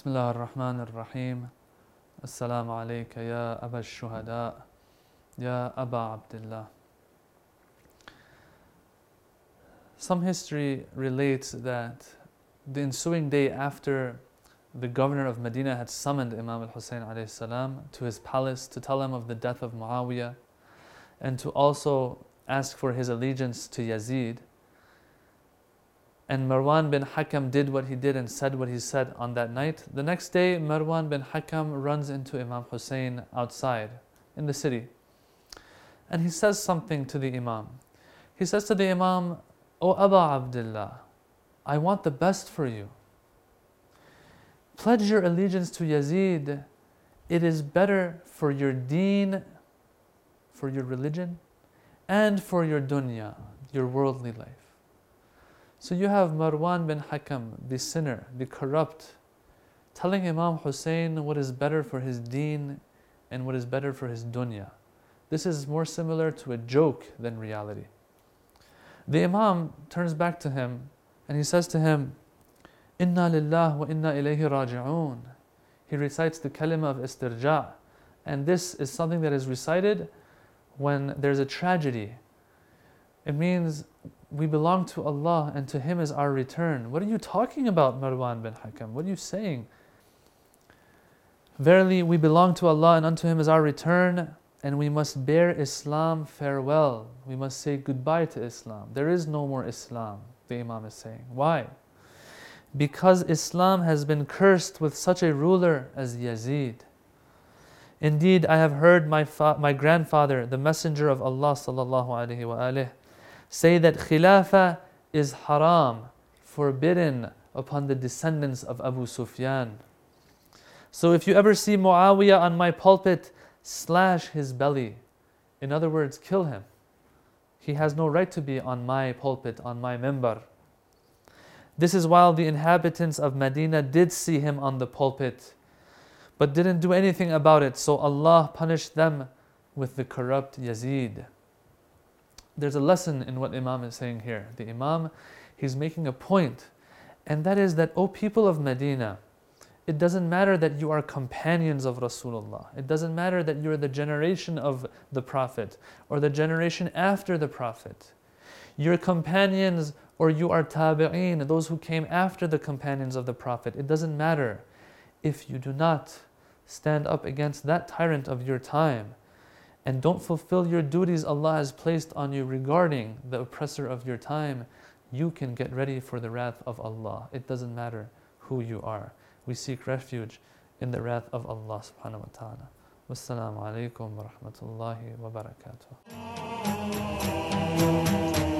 بسم الله الرحمن الرحيم السلام عليك يا أبا الشهداء يا أبا عبد الله. Some history relates that the ensuing day after the governor of Medina had summoned Imam al-Hussein alayhi salam to his palace to tell him of the death of Muawiyah and to also ask for his allegiance to Yazid, and Marwan bin Hakam did what he did and said what he said on that night. The next day, Marwan bin Hakam runs into Imam Hussein outside in the city. And he says something to the Imam. He says to the Imam, "O Aba Abdullah, I want the best for you. Pledge your allegiance to Yazid. It is better for your deen, for your religion, and for your dunya, your worldly life." So you have Marwan bin Hakam, the sinner, the corrupt, telling Imam Hussein what is better for his deen and what is better for his dunya. This is more similar to a joke than reality. The Imam turns back to him and he says to him, "Inna lillah wa inna ilayhi raji'un." He recites the kalima of istirja', and this is something that is recited when there's a tragedy. It means we belong to Allah and to Him is our return. What are you talking about, Marwan bin Hakam? What are you saying? Verily, we belong to Allah and unto Him is our return, and we must bear Islam farewell. We must say goodbye to Islam. There is no more Islam, the Imam is saying. Why? Because Islam has been cursed with such a ruler as Yazid. Indeed, I have heard my grandfather, the Messenger of Allah sallallahu alaihi wasallam, say that Khilafah is haram, forbidden upon the descendants of Abu Sufyan. So if you ever see Muawiyah on my pulpit, slash his belly. In other words, kill him. He has no right to be on my pulpit, on my mimbar. This is while the inhabitants of Medina did see him on the pulpit, but didn't do anything about it, so Allah punished them with the corrupt Yazid. There's a lesson in what Imam is saying here. The Imam, he's making a point, and that is that, O people of Medina, it doesn't matter that you are companions of Rasulullah. It doesn't matter that you are the generation of the Prophet or the generation after the Prophet. Your companions, or you are tabi'een, those who came after the companions of the Prophet. It doesn't matter. If you do not stand up against that tyrant of your time, and don't fulfill your duties Allah has placed on you regarding the oppressor of your time, you can get ready for the wrath of Allah. It doesn't matter who you are. We seek refuge in the wrath of Allah subhanahu wa ta'ala. Wassalamu alaikum wa rahmatullahi wa barakatuh.